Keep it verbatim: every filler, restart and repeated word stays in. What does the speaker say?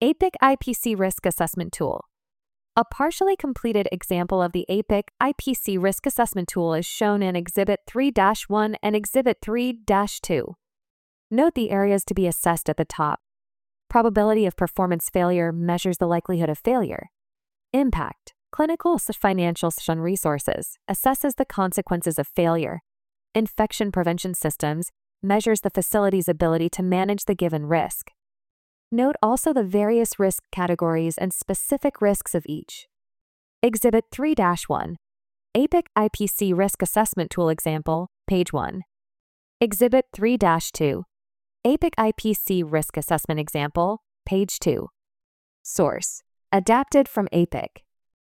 APIC I P C Risk Assessment Tool. A partially completed example of the APIC I P C Risk Assessment Tool is shown in Exhibit three dash one and Exhibit three dash two. Note the areas to be assessed at the top. Probability of performance failure measures the likelihood of failure. Impact, clinical financial and resources, assesses the consequences of failure. Infection prevention systems measures the facility's ability to manage the given risk. Note also the various risk categories and specific risks of each. Exhibit three dash one, APIC I P C Risk Assessment Tool Example, page one. Exhibit three dash two, APIC I P C Risk Assessment Example, page two. Source: adapted from APIC.